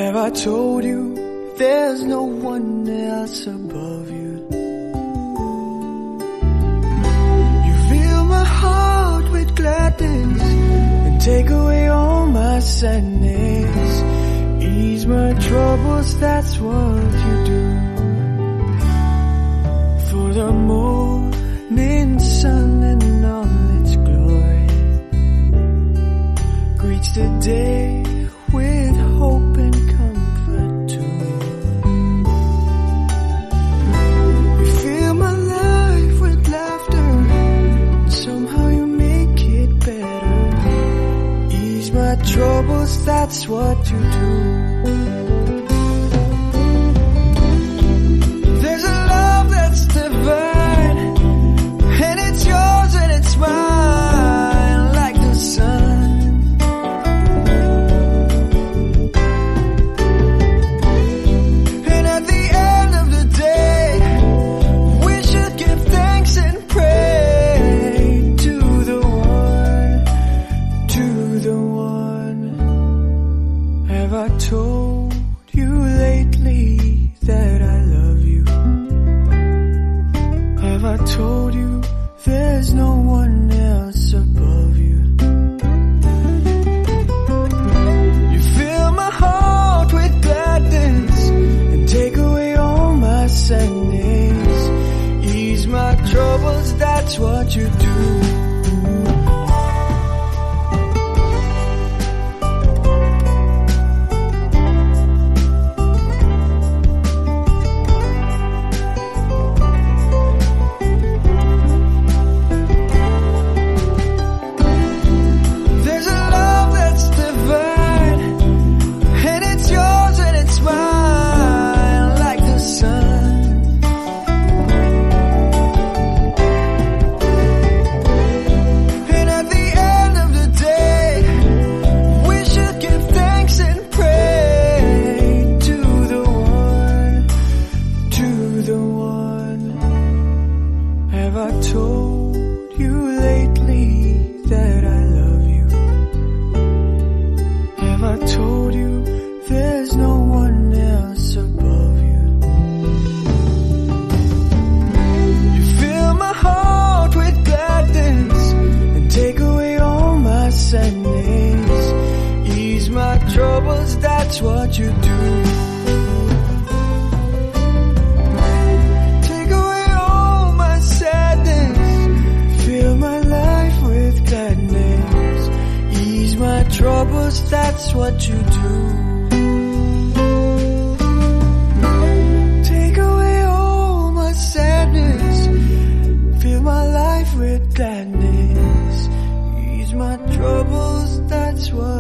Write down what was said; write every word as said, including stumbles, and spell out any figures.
Have I told you there's no one else above you? You fill my heart with gladness and take away all my sadness. Ease my troubles, that's what you do. For the morning sun and all its glory greets the day with hope and comfort too. You fill my life with laughter, and somehow you make it better. Ease my troubles, that's what you do. There's a love that's divine, and it's yours and it's mine, like the sun. Told you lately that I love you? Have I told you there's no one else above you? You fill my heart with gladness and take away all my sadness. Ease my troubles, that's what you do. That's what you do. Take away all my sadness, fill my life with gladness. Ease my troubles, that's what you do. Take away all my sadness, fill my life with gladness. Ease my troubles, that's what